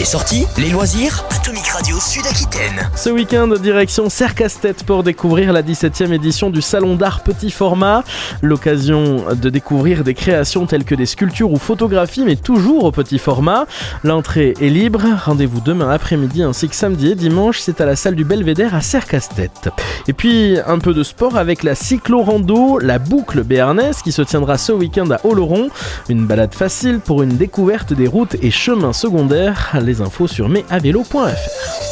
Les sorties, les loisirs, Atomic Radio Sud-Aquitaine. Ce week-end, direction Serre-Castet pour découvrir la 17e édition du Salon d'art petit format. L'occasion de découvrir des créations telles que des sculptures ou photographies, mais toujours au petit format. L'entrée est libre. Rendez-vous demain après-midi ainsi que samedi et dimanche. C'est à la salle du Belvédère à Serre-Castet. Et puis, un peu de sport avec la cyclo-rando, la boucle béarnaise qui se tiendra ce week-end à Oloron. Une balade facile pour une découverte des routes et chemins secondaires. Les infos sur mesavélo.fr.